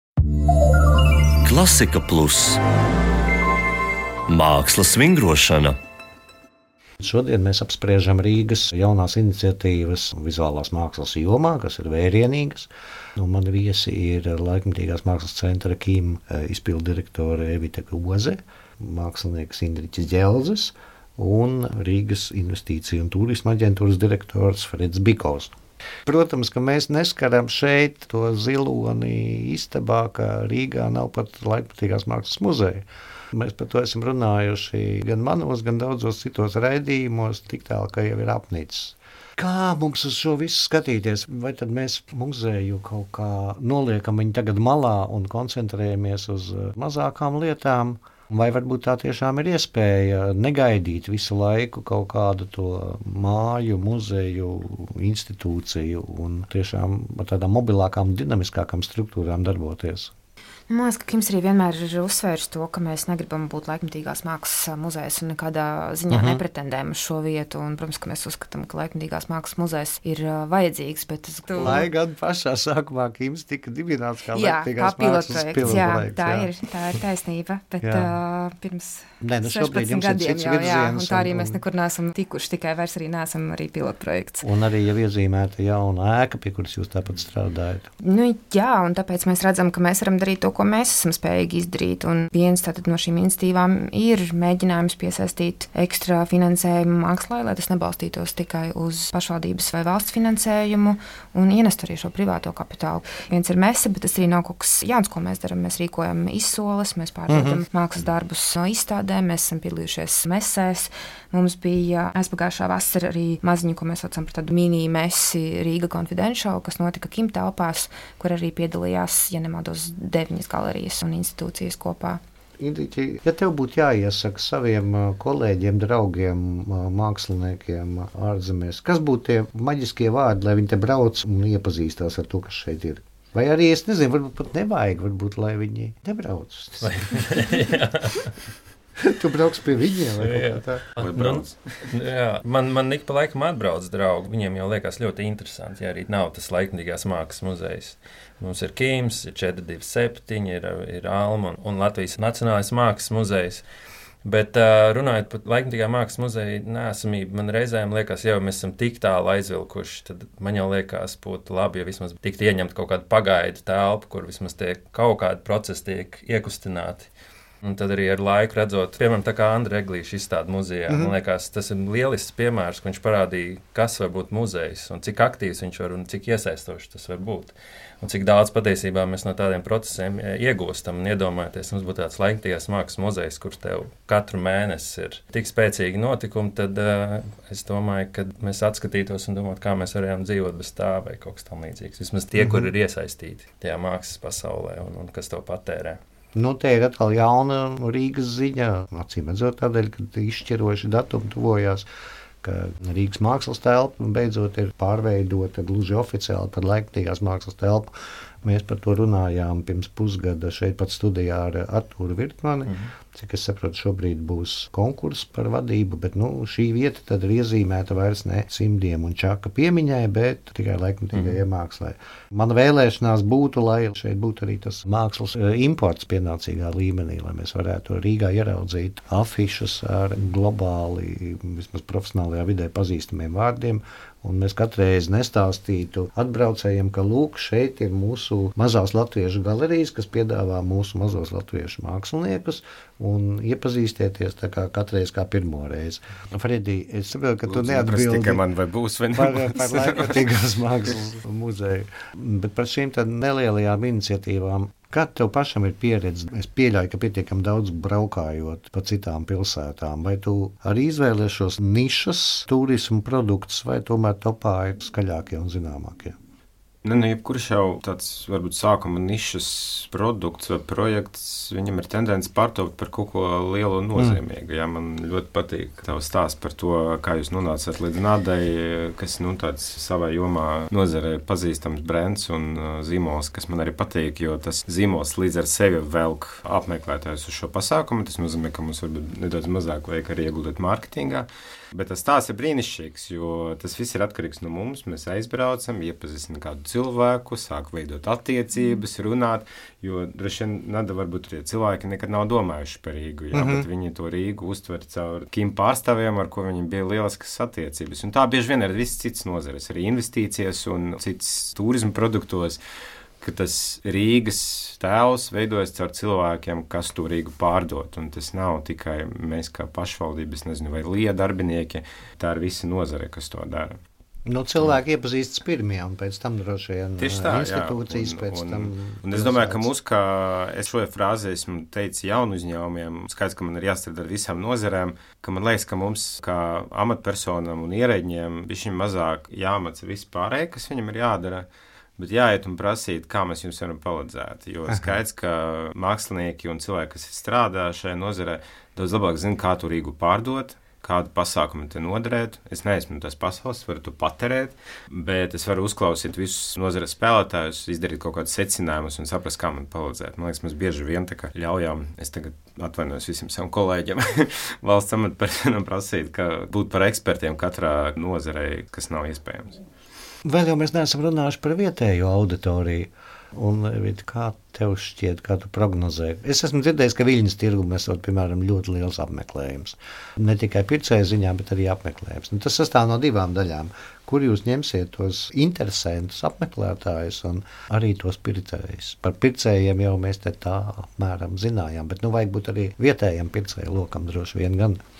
Speaker 1: Klasika plus mākslas vingrošana.
Speaker 2: Šodien mēs apspriežam Rīgas jaunās iniciatīvas vizuālās mākslas jomā, kas ir vērienīgas. Nu, mani viesi ir Laikmetīgās mākslas centra Kim izpildu direktore Evita Oze, mākslinieks Indriķis Ģelzes un Rīgas investīciju un turisma aģentūras direktors Freds Bikovs. Protams, ka mēs neskaram šeit to ziloni istabā, ka Rīgā nav pat Laikmetīgās mākslas muzeja. Mēs par to esam runājuši gan manos, gan daudzos citos raidījumos, tik tālu, ka jau ir apnicis. Kā mums uz šo visu skatīties? Vai tad mēs muzeju kaut kā noliekam viņu tagad malā un koncentrējamies uz mazākām lietām? Vai varbūt tā tiešām ir iespēja negaidīt visu laiku kaut kādu to māju, muzeju, institūciju un tiešām ar tādām mobilākām, dinamiskākām struktūrām darboties?
Speaker 4: Man liekas, ka Kims arī vienmēr ir uzsvērs to, ka mēs negribam būt Laikmetīgās mākslas muzejs un nekādā ziņā uh-huh. nepretendējam uz šo vietu. Un, protams, ka mēs uzskatām, ka Laikmetīgās mākslas muzejs ir uh, vajadzīgs. Bet es... tu...
Speaker 2: Lai gan pašā sākumā Kims tika dibināts kā Laikmetīgās mākslas pilotprojekts.
Speaker 4: Jā, tā ir, tā ir taisnība. Bet uh, pirms
Speaker 2: Nē, nu
Speaker 4: sešpadsmit gadiem jau, jā, un tā arī un, mēs nekur neesam tikuši, tikai vairs arī neesam arī pilotprojekts.
Speaker 2: Un arī jau iezīmēta jauna ēka, pie kuras jūs tāpat strādājat.
Speaker 4: Nu, jā, un tāpēc mēs redzam, ka mēs varam darīt to, ko mēs esam spējīgi izdarīt. Un viens tātad no šīm iniciatīvām ir mēģinājums piesaistīt ekstra finansējumu mākslai, lai tas nebalstītos tikai uz pašvaldības vai valsts finansējumu un ienest arī šo privāto kapitālu. Viens ir mese, bet tas arī nav kaut kas jauns, ko mēs darām. Mēs rīkojam izsoles, mēs pārdodam mm-hmm. mākslas darbus no izstādēm, mēs esam piedalījušies mesēs. Mums bija aizpagājušā vasara arī maziņu, ko mēs saucam par tādu mini mesi Riga Confidential, kas notika Kim telpās, kur arī piedalījās, ja nemaldos, deviņas galerijas un institūcijas kopā.
Speaker 2: Indriķi, ja tev būtu jāiesaka saviem kolēģiem, draugiem, māksliniekiem ārzemēs, kas būtu tie maģiskie vārdi, lai viņi te brauc un iepazīstās ar to, kas šeit ir? Vai arī, es nezinu, varbūt pat nevajag, varbūt, lai viņi nebrauc. Tu brauc pie viņiem, vai kaut kā tā?
Speaker 3: Vai brauc? Jā, man, man ik pa laikam atbrauc draugi, viņiem jau liekas ļoti interesanti, ja arī nav tas laikmatīgās mākslas muzejs. Mums ir Kīms, ir četri divi septiņi, ir, ir Alma un Latvijas Nacionālais mākslas muzejs. Bet runājot par laikmatīgā mākslas muzeja neesamību, man reizēm liekas, jau mēs esam tik tālu aizvilkuši, tad man jau liekas, būtu labi, ja vismaz tiktu ieņemt kaut kādu pagaidu telpu, kur vismaz tiek kaut kādi procesi tiek iekustināti. Un tad arī ar laiku redzot, piemēram, tā kā Andra Eglīša izstāda muzejā, mm-hmm. man liekas, tas ir lielisks piemērs, ka viņš parādīja, kas var būt muzejs un cik aktīvs viņš var un cik iesaistošs tas var būt. Un cik daudz patiesībā mēs no tādiem procesiem iegūstam un iedomājoties, mums būtu tāds laikmatīgās mākslas muzejs, kurš tev katru mēnesi ir tik spēcīgi notikumi, tad uh, es domāju, ka mēs atskatītos un domātu, kā mēs varējām dzīvot bez tā vai kaut kas tam līdzīgs. Vismaz tie, mm-hmm. kur ir iesaistīti tajā mākslas pasaulē un, un kas to patērē.
Speaker 2: Nu, te ir atkal jauna Rīgas ziņa, acīm redzot tādēļ, ka izšķiroši datumi tuvojās, ka Rīgas mākslas telpa beidzot ir pārveidota gluži oficiāli par laikmatīgās mākslas telpu. Mēs par to runājām pirms pusgada šeit pat studijā ar Artūru Virtmani. Mm-hmm. Cik es saprotu, šobrīd būs konkurss par vadību, bet nu, šī vieta tad ir iezīmēta vairs ne Cimdiem un Čaka piemiņai, bet tikai laikmatīgajai mm-hmm. mākslai. Mana vēlēšanās būtu, lai šeit būtu arī tas mākslas imports pienācīgā līmenī, lai mēs varētu Rīgā ieraudzīt afišas ar globāli, vismaz profesionālajā vidē pazīstamiem vārdiem, un mēs katru reizi nestāstītu atbraucējiem, ka lūk, šeit ir mūsu mazās latviešu galerijas, kas piedāvā mūsu mazos latviešu māksliniekus, un iepazīstieties tā kā katreiz kā pirmo reizi. Fredi, es saprotu, ka tu neatbildi
Speaker 5: tikai man vai būs vai
Speaker 2: par, par laikmatīgās mākslas muzeju, bet par šīm tad nelielajām iniciatīvām. Kā tev pašam ir pieredze? Es pieļauju, ka pietiekam daudz braukājot pa citām pilsētām. Vai tu arī izvēlies šos nišas turismu produktus, vai tomēr topā ir skaļākie un zināmākie?
Speaker 5: Ne, ne, jebkurš jau tāds, varbūt, sākuma nišas produkts vai projekts, viņam ir tendence pārtopt par kaut ko lielu un nozīmīgu. Mm. Jā, man ļoti patīk tavs stāsts par to, kā jūs nonācāt līdz Nadai, kas, nu, tāds savā jomā nozarē pazīstams brands un uh, zīmols, kas man arī patīk, jo tas zīmols līdz ar sevi velk apmeklētājus uz šo pasākumu. Tas nozīmē, ka mums varbūt nedaudz mazāk vajag arī ieguldīt mārketingā. Bet tas tās ir brīnišķīgs, jo tas viss ir atkarīgs no mums. Mēs aizbraucam, iepazīstam kādu cilvēku, sāk veidot attiecības, runāt, jo droši vien Nada varbūt tie cilvēki nekad nav domājuši par Rīgu, jā, mm-hmm. bet viņi to Rīgu uztver caur Kim pārstāvjiem, ar ko viņiem bija lieliskas attiecības. Un tā bieži vien ir viss cits nozares, arī investīcijas un cits turismu produktos, ka tas Rīgas tēls veidojas caur cilvēkiem, kas to Rīgu pārdot. Un tas nav tikai mēs kā pašvaldības, nezinu, vai Lija darbinieki, tā ir visa nozare, kas to dara.
Speaker 2: Nu, cilvēki iepazīstas pirmie, un pēc tam droši vien
Speaker 5: tā,
Speaker 2: institūcijas,
Speaker 5: jā, un,
Speaker 2: pēc
Speaker 5: un,
Speaker 2: tam...
Speaker 5: Un es domāju, ka mūs, kā es šo frāzi esmu teicis jaunu uzņēmumiem, skaidrs, ka man ir jāstrādā ar visām nozarēm, ka man liekas, ka mums, kā amatpersonam un ierēģiem, bišķiņ mazāk jāmaca vispārēji, kas viņam ir jādara, bet jāiet un prasīt, kā mēs jums varam palīdzēt. Jo skaidrs, ka mākslinieki un cilvēki, kas strādā šajā nozarē, daudz labāk zina, kā to Rīgu pārdot, kādu pasākumu te noderēt. Es neesmu tas pasaules, varu to paterēt, bet es varu uzklausīt visus nozares spēlētājus, izdarīt kaut kādus secinājumus un saprast, kā man palīdzēt. Man liekas, mēs bieži vien tā kā ļaujām, es tagad atvainojos visiem saviem kolēģiem, valsts amatpersonām prasīt, ka būt par ekspertiem katrā nozarei, kas nav iespējams.
Speaker 2: Vēl jau mēs neesam runājuši par vietējo auditoriju. Un kā tev šķiet, kā tu prognozē? Es esmu dzirdējis, ka Viļņas tirgu mēs esam, piemēram, ļoti liels apmeklējums. Ne tikai pircēju ziņā, bet arī apmeklējums. Un tas sastāv no divām daļām. Kur jūs ņemsiet tos interesantus apmeklētājus un arī tos pircējus? Par pircējiem jau mēs te tā apmēram zinājām, bet nu vajag būt arī vietējiem pircēju lokam droši vien gan.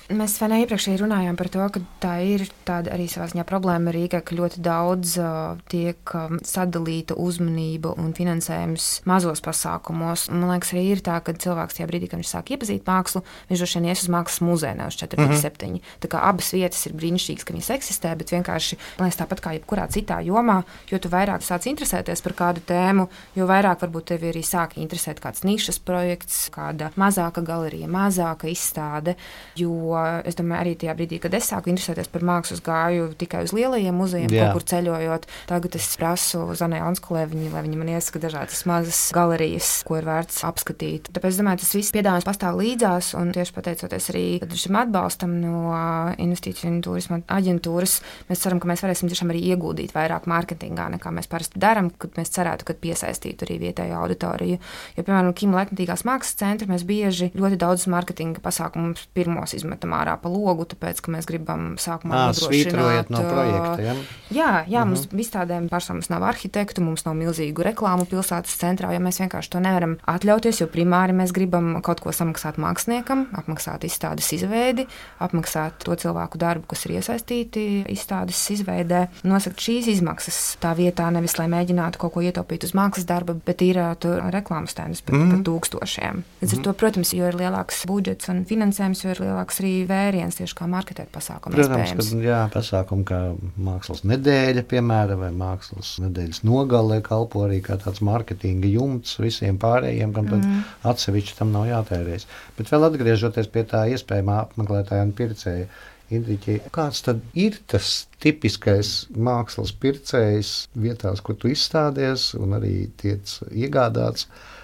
Speaker 4: Mēs vēl iepriekšēji runājām par to, ka tā ir tāda arī savā ziņā problēma Rīgā, ka ļoti daudz uh, tiek um, sadalīta uzmanība un finansējums mazos pasākumos. Un, man liekas, arī ir tā, ka cilvēks tajā brīdī, kad viņš sāk iepazīt mākslu, viņš droši vien ies uz mākslas muzeju, ne uz četri pie septiņi. Mm-hmm. Tā kā abas vietas ir brīnišķīgas, ka viņas eksistē, bet vienkārši, man liekas, tāpat kā jebkurā citā jomā, jo tu vairāk sāc interesēties par kādu tēmu, jo vairāk varbūt tevi arī sāk interesēt kāds nišas projekts, kāda mazāka galerija, mazāka izstāde, jo es domāju, arī tajā brīdī, kad es sāku interesēties par mākslu, gāju tikai uz lielajiem muzejiem, yeah. kaut kur ceļojot. Tagad es prasu Zanai Onskulē, viņi, lai viņi man iesaka dažādas mazas galerijas, ko ir vērts apskatīt. Tāpēc es domāju, tas viss piedāvājums pastāv līdzās, un tieši pateicoties arī šim atbalstam no Investīciju un turisma aģentūras, mēs ceram, ka mēs varēsim tiešām arī ieguldīt vairāk mārketingā, nekā mēs parasti darām, kad mēs cerētu, kad piesaistītu arī vietējo auditoriju. Jo, piemēram, Kima laikmatīgās mākslas centra mēs bieži ļoti daudz mārketinga pasākumus pirmos izmetam ārā pa logu, tāpēc, ka mēs gribam sākumā
Speaker 2: nodrošināt no projekta, ja?
Speaker 4: Jā, jā, uh-huh. mums izstādēm pašām mums nav arhitektu, mums nav milzīgu reklāmu pilsētas centrā, jo mēs vienkārši to nevaram atļauties, jo primāri mēs gribam kaut ko samaksāt māksliniekam, apmaksāt izstādes izveidi, apmaksāt to cilvēku darbu, kas ir iesaistīti izstādes izveidē, nosakt šīs izmaksas tā vietā, nevis lai mēģinātu kaut ko ietaupīt uz mākslas darba, bet ir tur reklāmas stendus par, mm-hmm. par tūkstošiem. Līdz ar to, protams, jo ir lielāks budžets un finansējums, jo ir lielāks arī vēriens tieši kā marketēt pasākumu.
Speaker 2: Protams, ka jā, pasākumi kā mākslas nedēļa, piemēram, vai mākslas nedēļas nogalē kalpo arī kā tāds marketinga jumts visiem pārējiem, kam tad mm. atsevišķi tam nav jātērēs. Bet vēl atgriežoties pie tā iespējamā apmeklētāja un pircēja, Indriķi, kāds tad ir tas tipiskais mākslas pircējs vietās, kur tu izstādies un arī tiec iegādāts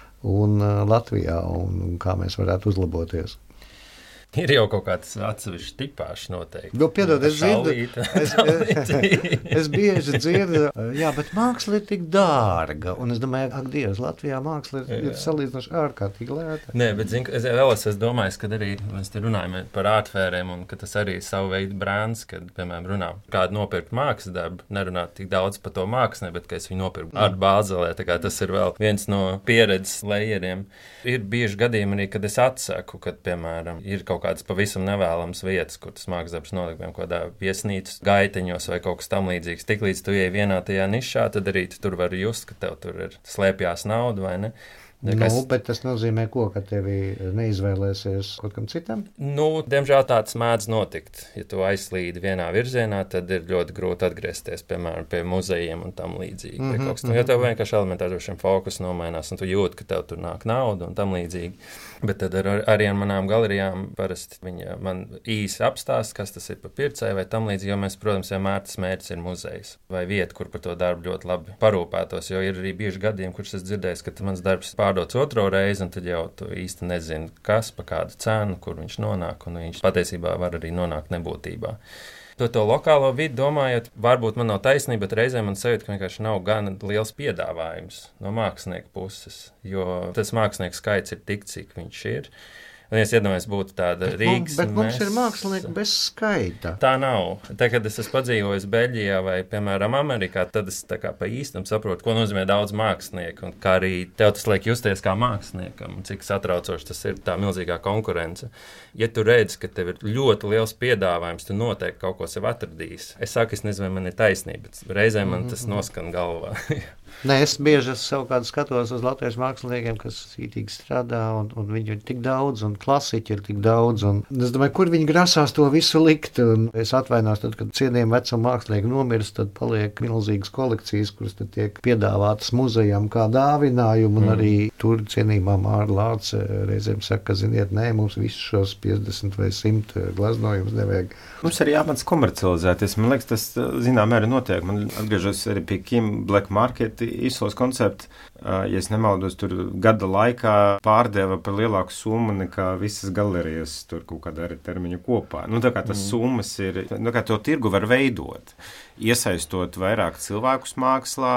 Speaker 2: un uh, Latvijā, un, un kā mēs varētu uzlaboties?
Speaker 3: Ir jau kaut kāds atsevišķs tipāšs noteikti.
Speaker 2: Jo, piedod, es dzirdu, es, es, es bieži dzirdu, jā, bet māksla ir tik dārga, un es domāju, ak, Dievs, Latvijā māksla ir, ir salīdzinoši ārkārtīgi lēta.
Speaker 3: Nē, bet zinu, es vēl es domāju, ka arī mēs te runājam par ārtfēriem, un ka tas arī ir savu veidu brands, kad, piemēram, runā kādu nopirkt mākslas darbu, nerunāt tik daudz par to mākslinieku, bet ka es viņu nopirku Art Bāzelē, tā kā tas ir vēl viens no pieredzes lejeriem. Ir bieži gadījumi arī, kad es atsaku, kad, piemēram, ir kaut kādas pavisam nevēlamas vietas, kur tas mākslas darbs notiek, piemēram, kādā viesnīcas gaiteņos vai kaut kas tam līdzīgs. Tiklīdz tu ieej vienā tajā nišā, tad arī tu tur vari just, ka tev tur ir slēpjās nauda, vai ne?
Speaker 2: Nu, kas... bet tas nozīmē, ko, ka tevi neizvēlēsies kaut kam citam?
Speaker 3: Nu, diemžēl tāds mēdz notikt. Ja tu aizslīdi vienā virzienā, tad ir ļoti grūti atgriezties, piemēram, pie muzejiem un tam līdzīgi. Mm-hmm, kaut kas, mm-hmm. Jo tev vienkārši elementāri šiem fokus nomainās, un tu jūti, ka tev tur nāk nauda un tam līdzīgi. Bet tad ar, arī ar manām galerijām parasti viņa man īsi apstāst, kas tas ir pa pircēju vai tam līdzīgi, jo mēs, protams, vienmēr tas mērķis ir muzejs vai vieta, kur par to darbu ļoti labi parūpētos, jo ir arī bieži gadījumi, kurš es dzirdēju, ka mans darbs pārdots otro reizi, un tad jau tu īsti nezini, kas, pa kādu cenu, kur viņš nonāk, un viņš patiesībā var arī nonākt nebūtībā. To, to lokālo vidi domājot, varbūt man nav taisnība, bet reizēm man sajūt, ka vienkārši nav gan liels piedāvājums no mākslinieka puses, jo tas mākslinieku skaits ir tik, cik viņš ir. Un es iedomājos, būtu tāda Rīgas
Speaker 2: Bet mums mes... ir mākslinieki bez skaita.
Speaker 3: Tā nav. Tā, kad es esmu padzīvojis Beļģijā vai, piemēram, Amerikā, tad es tā kā pa īstam saprotu, ko nozīmē daudz mākslinieku. Un kā arī tev tas liek justies kā māksliniekam, cik satraucoši tas ir tā milzīgā konkurence. Ja tu redzi, ka tev ir ļoti liels piedāvājums, tu noteikti kaut ko sev atradīsi. Es saku, es nezinu, vai man ir taisnība, bet reizēm man tas noskan galvā.
Speaker 2: Nē, es bieži savukārt skatos uz latviešu māksliniekiem, kas cītīgi strādā, un, un viņi ir tik daudz, un klasiķi ir tik daudz, un es domāju, kur viņi grasās to visu likt, un es atvainos tad, kad cienījami vecuma mākslinieki nomirst, tad paliek milzīgas kolekcijas, kuras tad tiek piedāvātas muzejam kā dāvinājumu, un mm. arī tur cienījumā Māra Lāce reizēm saka, ka, ziniet, nē, mums visus šos piecdesmit vai simt gleznojumus nevajag.
Speaker 5: Mums arī jāmāc komercializēties, man liekas, tas zinām mēri notiek, man atgriežos arī pie Kim Black Market izsoles koncepts, ja es nemaldos, tur gada laikā pārdeva par lielāku summu nekā visas galerijas tur kaut kādā arī termiņu kopā. Nu, tā kā tas mm. summas ir, nu, kā to tirgu var veidot, iesaistot vairāk cilvēkus mākslā,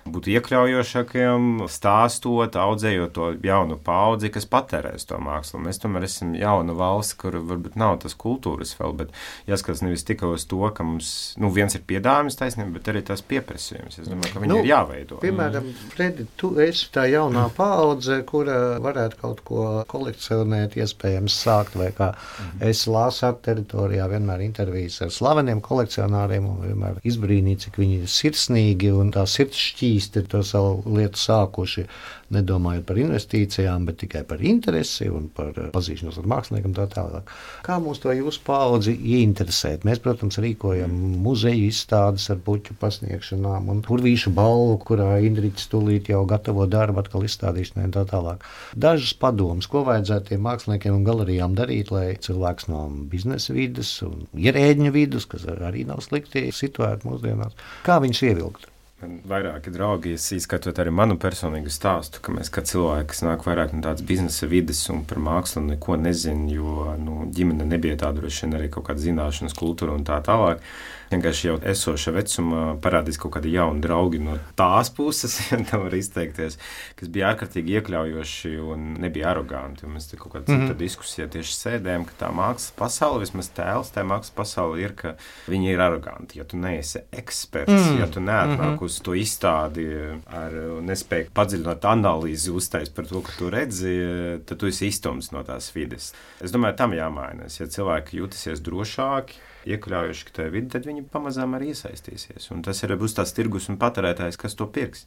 Speaker 5: būt iekļaujošākiem, stāstot, audzējot to jaunu paudzi, kas patērēs to mākslu. Mēs tomēr esam jauna valsts, kur varbūt nav tas kultūras vēl, bet jāskatās nevis tikai uz to, ka mums, nu, viens ir piedāvājums taisnība, bet arī tās pieprasījums. Es domāju, ka viņi nu, ir jāveido.
Speaker 2: Piemēram, Fredi, tu esi tā jaunā paudze, kura varētu kaut ko kolekcionēt, iespējams sākt, vai kā mm-hmm. es lasu ar teritorijā vienmēr intervijas ar slaveniem kolekcionāriem un vienmēr izbrīnīt, cik viņi ir sirsnīgi un tā sirds šķīsti ir to savu lietu sākuši, nedomājot par investīcijām, bet tikai par interesi un par pazīšanos ar māksliniekiem tā tālāk. Kā mums to jūsu paudzi ieinteresēt? Mēs, protams, rīkojam muzeju izstādes ar puķu pasniegšanām un Purvīšu balvu, kurā Indriķis tūlīt jau gatavo darbu atkal izstādīšanai un tā tālāk. Dažas padomas, ko vajadzētu tiem māksliniekiem un galerijām darīt, lai cilvēks no biznesa vides un ierēģņu vidus, kas arī nav slikti situēti mūsdienās, kā viņus ievilkt?
Speaker 5: Man vairāki draugi, izskatot arī manu personīgu stāstu, ka mēs kā cilvēki, kas nāk vairāk no tādas biznesa vides un par mākslu neko nezin, jo nu, ģimene nebija tāda droši vien arī kaut kāda zināšanas kultūra un tā tālāk. Vienkārši jau esoša vecumā parādīs kaut kādi jauni draugi no tās puses, ja tā var izteikties, kas bija ārkārtīgi iekļaujoši un nebija aroganti. Un mēs te kaut kādā mm-hmm. diskusijā tieši sēdējām, ka tā mākslas pasaule, vismaz tēls, tā mākslas pasaule ir, ka viņi ir aroganti. Ja tu neesi eksperts, mm-hmm. ja tu neatnāk mm-hmm. uz to izstādi ar nespēju padziļināt analīzi, uztais par to, ka tu redzi, tad tu esi izstums no tās vides. Es domāju, tam jāmainas. Ja cilvēki jūtasies drošāki, iekļaujuši, ka tajā vidi, tad viņi pamazām arī iesaistīsies. Un tas ir būs tās tirgus un patērētājs, kas to pirks.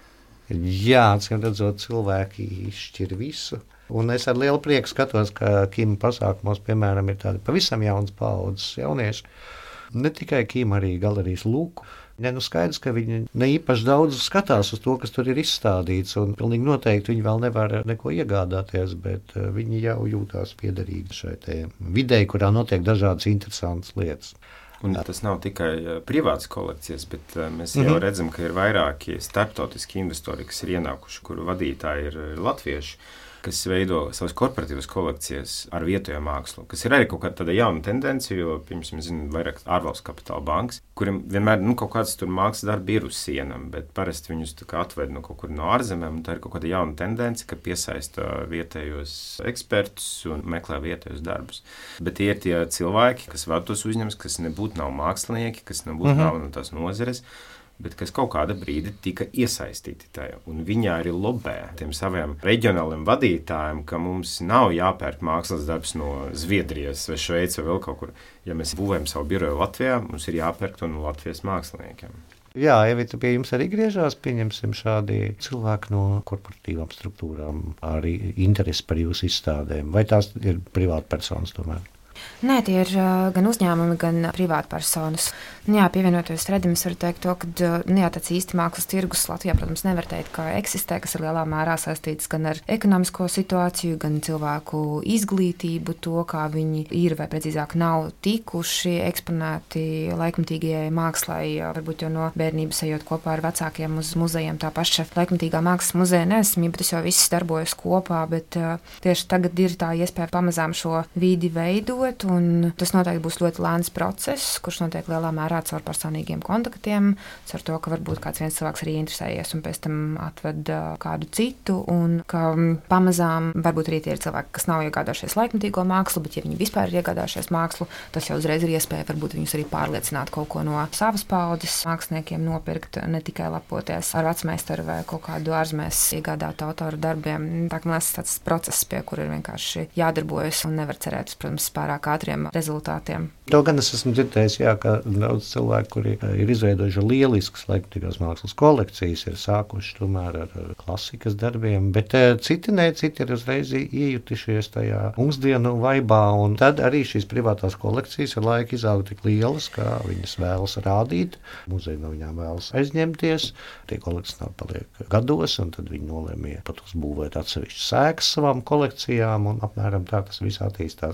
Speaker 2: Jā, acīm redzot, cilvēki izšķir visu. Un es ar lielu prieku skatos, ka Kima pasākumos, piemēram, ir tādi pavisam jauns paaudzes jaunieši. Ne tikai Kima, arī galerijas Lūku. Ne, nu skaidrs, ka viņi ne īpaši daudz skatās uz to, kas tur ir izstādīts, un pilnīgi noteikti viņi vēl nevar neko iegādāties, bet viņi jau jūtās piederīgi šai te videi, kurā notiek dažādas interesantas lietas.
Speaker 5: Un tas nav tikai privātas kolekcijas, bet mēs jau mm-hmm. redzam, ka ir vairāki starptautiski investori, kas ir ienākuši, kuru vadītāji ir latvieši, kas veido savas korporatīvas kolekcijas ar vietējo mākslu, kas ir arī kaut kāda tāda jauna tendence, jo, piemēram, mēs zinām vairāk ārvalstu kapitāla bankas, kuriem vienmēr nu, kaut kāds tur mākslas darbi ir uz sienām, bet parasti viņus tā kā atved no kaut kur no ārzemēm, un tā ir kaut kāda jauna tendence, ka piesaista vietējos ekspertus un meklē vietējos darbus. Bet tie ir tie cilvēki, kas vada tos uzņēmumus, kas nebūtu nav mākslinieki, kas nebūtu mm-hmm. nav no tās nozares, bet kas kaut kāda brīdi tika iesaistīti tajā. Un viņi arī lobē tiem saviem reģionāliem vadītājiem, ka mums nav jāpērk mākslas darbs no Zviedrijas vai Šveices vai vēl kaut kur. Ja mēs būvējam savu biroju Latvijā, mums ir jāpērk to no Latvijas māksliniekiem.
Speaker 2: Jā, Evita, pie jums arī griežās, pieņemsim šādi cilvēki no korporatīvām struktūrām, arī interesi par jūsu izstādēm, vai tās ir privāta personas tomēr?
Speaker 4: Nē, tie ir gan uzņēmumi, gan privātpersonas. Jā, pievienoties Fredim, es varu teikt to, ka nu, jā, tāds īsti mākslas tirgus Latvijā, protams, nevar teikt, ka eksistē, kas ir lielā mērā saistīts gan ar ekonomisko situāciju, gan cilvēku izglītību, to, kā viņi ir vai precīzāk nav tikuši eksponēti laikmatīgajai mākslai, varbūt jau no bērnības ejot kopā ar vecākiem uz muzejiem. Tā paša laikmatīgā mākslas muzeja neesamība, tas jau viss darbojas kopā, bet uh, tieši tagad ir tā iespēja pamazām šo vidi veidot. Un tas noteikti būs ļoti lēns process, kurš notiek lielā mērā caur personīgiem kontaktiem, caur to, ka varbūt kāds viens cilvēks arī interesējies un pēc tam atved kādu citu, un ka pamazām varbūt arī tie ir cilvēki, kas nav iegādājušies laikmatīgo mākslu, bet ja viņi vispār ir iegādājušies mākslu, tas jau uzreiz ir iespēja varbūt viņus arī pārliecināt kaut ko no savas paudzes māksliniekiem nopirkt, ne tikai lepoties ar vecmeistaru vai kaut kādu ārzemēs iegādātu autoru darbiem. Tā kā man liekas tāds process, pie kura ir vienkārši jādarbojas un nevar cerēt, protams, pārāk ātriem rezultātiem.
Speaker 2: To gan es esmu dzirdējis, jā, ka daudz cilvēku, kuri ir izveidojuši lieliskas laikmatīgās mākslas kolekcijas, ir sākuši tomēr ar klasikas darbiem, bet citi ne, citi ir uzreiz iejutušies tajā mūsdienu vaibā, un tad arī šīs privātās kolekcijas ar laiku izaug tik lielas, kā viņas vēlas rādīt, muzeja no viņām vēlas aizņemties, tie kolekcionāri paliek gados, un tad viņi nolēmīja pat uzbūvēt atsevišķu sēkas savām kolekcijām, un apmēram tā tas viss attīstās.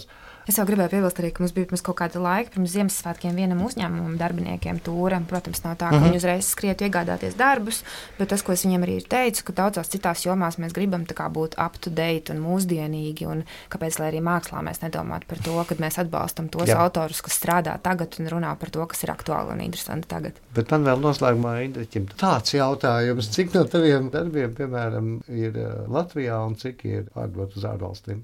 Speaker 4: Es jau gribēju piebilst arī, ka mums bija pirms kaut kāda laika, pirms Ziemassvētkiem vienam uzņēmumam darbiniekiem tūra. Protams, nav tā, ka mm -hmm. viņi uzreiz skriet iegādāties darbus, bet tas, ko es viņiem arī teicu, ka daudzās citās jomās mēs gribam tā kā būt up to date un mūsdienīgi, un kāpēc, lai arī mākslā mēs nedomātu par to, kad mēs atbalstam tos Jā. autorus, kas strādā tagad un runā par to, kas ir aktuāli un interesanti tagad.
Speaker 2: Bet man vēl noslēgumā, Indriķim, tāds jautājums, cik no taviem darbiem, piemēram, ir Latvijā un cik ir pārdot uz ārvalstīm?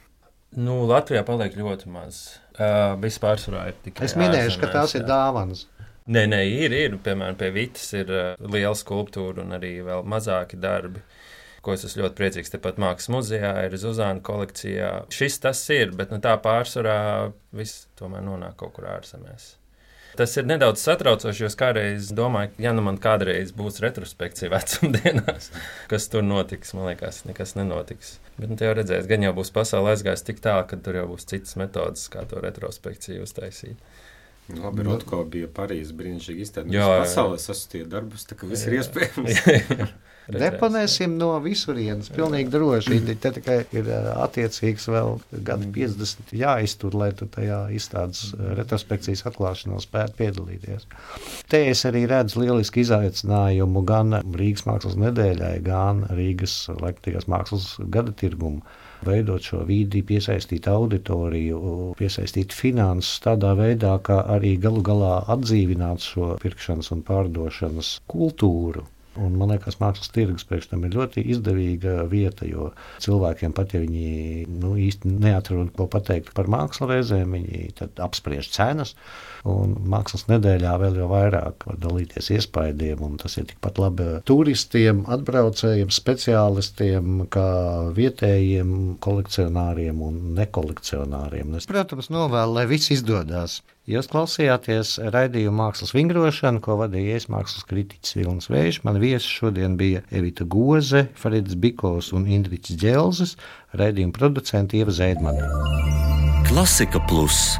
Speaker 3: Nu, Latvijā paliek ļoti maz. Uh, Vispārsvarā ir tikai
Speaker 2: Es minēšu,
Speaker 3: ārzemēs,
Speaker 2: ka tās
Speaker 3: jā.
Speaker 2: ir dāvanas.
Speaker 3: Nē, nē, ir, ir. Piemēram, pie Vitas ir uh, liela skulptūra un arī vēl mazāki darbi, ko es esmu ļoti priecīgs. Tepat Mākslas muzejā ir Zuzāna kolekcijā. Šis tas ir, bet nu, tā pārsvarā viss tomēr nonāk kaut kur ārzemēs. Tas ir nedaudz satraucoši, jo es kādreiz domāju, ja nu man kādreiz būs retrospekcija vecumdienās, kas tur notiks, man liekas, nekas nenotiks. Bet nu, te jau redzēs, gan jau būs pasaule aizgājis tik tālu, ka tur jau būs citas metodas, kā to retrospekciju uztaisīt.
Speaker 5: Labi, Rotko bija Parīzes brīnišķīgi iztēdinājums. Pasaulē sasūtīja darbus, tā ka viss ir iespējams.
Speaker 2: Deponēsim no visurienes, pilnīgi droši. Te tikai ir attiecīgs vēl gadi piecdesmit jāiztur, lai tu tajā izstādes retrospekcijas atklāšanos spētu piedalīties. Te es arī redzu lielisku izaicinājumu gan Rīgas mākslas nedēļai, gan Rīgas laikmatīgās mākslas gada tirgumu. Veidot šo vidi, piesaistīt auditoriju, piesaistīt finanses tādā veidā, kā arī galu galā atdzīvināt šo pirkšanas un pārdošanas kultūru. Un, man liekas, mākslas tirgus priekš tam ir ļoti izdevīga vieta, jo cilvēkiem pat, ja viņi nu, īsti neatrod ko pateikt par mākslu reizēm, viņi tad apspriež cenas, un mākslas nedēļā vēl jau vairāk var dalīties iespaidiem, un tas ir tikpat labi turistiem, atbraucējiem, speciālistiem, kā vietējiem kolekcionāriem un nekolekcionāriem. Es, protams, novēlu, lai viss izdodās. Jūs klausījāties raidījumu Mākslas vingrošanu, ko vadīja es mākslas kritiķis Vilnis Vējš. Man viesi šodien bija Evita Goze, Freds Bikos un Indriķis Dželzes, raidījuma producenti Ieva Zēdmane.
Speaker 1: Klasika Plus.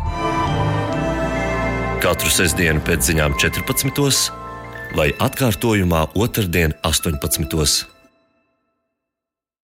Speaker 1: Katru sestdienu pēc ziņām četrpadsmitos vai atkārtojumā otrdien astoņpadsmitos.